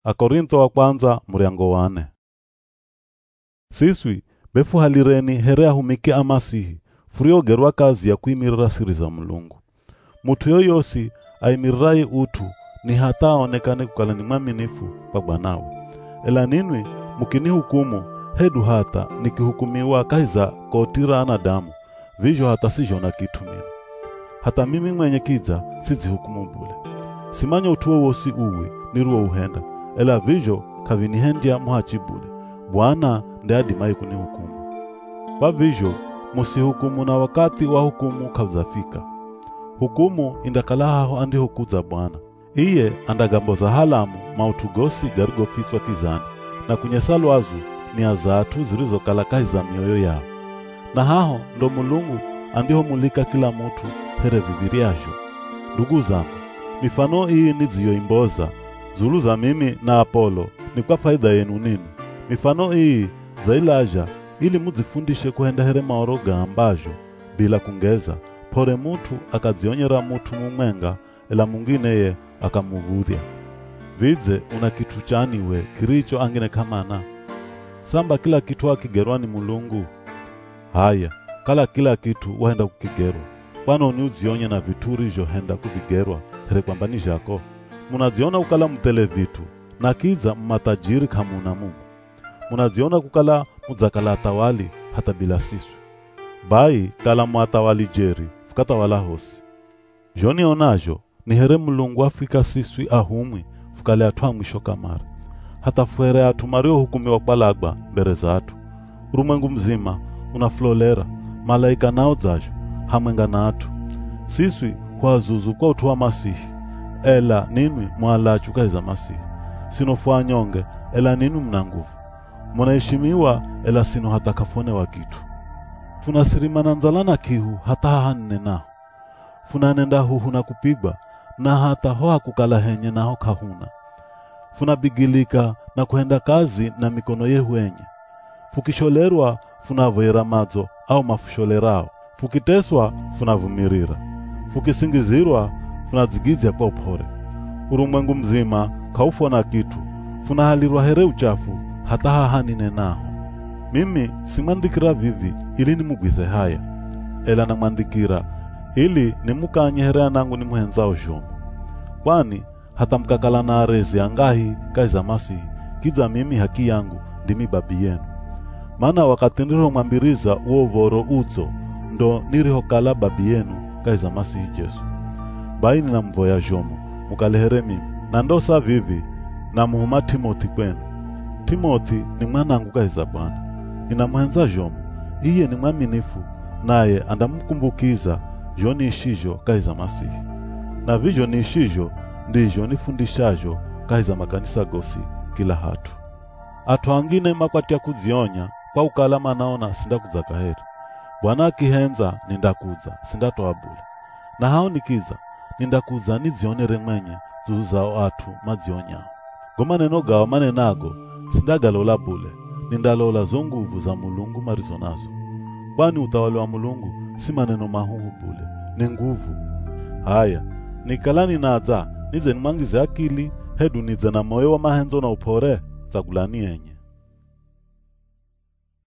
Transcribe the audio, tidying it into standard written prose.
Akorintho wa kwanza muriango 4. Siswi befu halireni herea humike amasihi furiogerwa kazi ya kuimirira siri za Mulungu. Mutu yoyosi aimirirai utu ni hata aonekane kukala ni mwaminifu kwa Bwanawe. Ela ninwi mukini hukumu hedu hata nikihukumiwa kaiza kotira anadamu vijo hata sijo na kitu mimi. Hata mimi mwenye kiza sizihukumu bule. Simanya utuo wosi uwe niruo uhenda ela vijo kavinihendia muhachi bule. Bwana ndiye adimai kunihukumu. Kwa vijo musihukumu na wakati wa hukumu kavzafika. Hukumu indakalaho andi hukuza Bwana. Iye andagamboza halamu mautugosi garigofiswa kizani na kunyesalo azu ni azatu zilizokala kaiza mioyo yao. Na haho ndo Mulungu andiho mulika kila mutu here viviriajo. Ndugu zangu, mifano hii niziyoimboza zulu za mimi na Apolo ni kwa faida yenu nini. Mifano hii zailaja ili muzifundishe kuhenda here maoroga ambajo bila kungeza pore mutu akazionyera mutu mumwenga ela mungine ye akamuvudhia. Vidze una kitu chaniwe kiricho angine kamana. Samba kila kitu akigerwa ni Mulungu. Haya, kala kila kitu wahenda kukigerwa. Kwano ni uzionye na vituri jo henda kuvigerwa here kwamba ni jako. Munaziona kukala mtele vitu na kiza matajiri kamuna Mungu. Munaziona kukala muzakala atawali hata bila siswi. Bai kala muatawali jeri fukata wala hosi. Joni onajo ni here Mulungu afika siswi ahumwi fukale atwa mwisho kamara. Hata fuhere atumario hukumiwa kwa lagba mbere zatu. Urumwengu mzima unaflolera malaika nao zajo hamwenga na atu. Siswi kwa zuzu kwa utuwa Masihi. Ela ninwi mwalachu kaiza Masihi. Sinofua nyonge ela ninwi mna nguvu. Mwanaheshimiwa ela sino hata kafone wa kitu. Funasirimana nzalana kihu hata hahanne nao. Funanenda huhu na kupigwa na hata hoa kukala henye nao kahuna. Funabigilika na kuhenda kazi na mikono yehu enye. Fukisholerwa funavoera madzo au mafusholerao. Fukiteswa funavumirira. Fukisingizirwa funadzigizia kwa upore. Urumwengu mzima kaufo na kitu. Funahalirwa here uchafu hata hahanine naho. Mimi simandikira vivi ili nimugwize haya. Ela namandikira ili nimukanye herea nangu nimuhenzao jomu. Kwani hata mkakala na arezi angahi kaiza Masihi kiza mimi haki yangu ndimi babi yenu. Maana wakati niriho mwambiriza uovoro uzo ndo niriho kala babi yenu kaiza Masihi Jesu. Baini na mvoya jomu mukalehere mimi na ndo sa vivi na muhuma Timoti kwenu. Timoti ni mwanangu kaiza Bwana. Ninamuhenza jomu iye ni mwaminifu naye andamkumbukiza joni ishijo kaiza Masihi. Na vijo ni ishijo ndijo nifundishajo kaiza makanisa gosi kila hatu. Atu angine makwati ya kuzionya kwa ukalama naona sinda kuzaka heri. Bwana akihenza nindakuza sinda toa bule. Na hao nikiza nindakuza nizionere mwenye zuzao atu mazionyao. Goma neno gao manenago sinda galola bule. Nindalola zonguvu za Mulungu marizonazo. Kwani utawala wa Mulungu si maneno mahuhu bule, ni nguvu. Haya, nikalani naza nize nimangize akili hedu nize na moyo wa mahenzo na upore za gulani enye.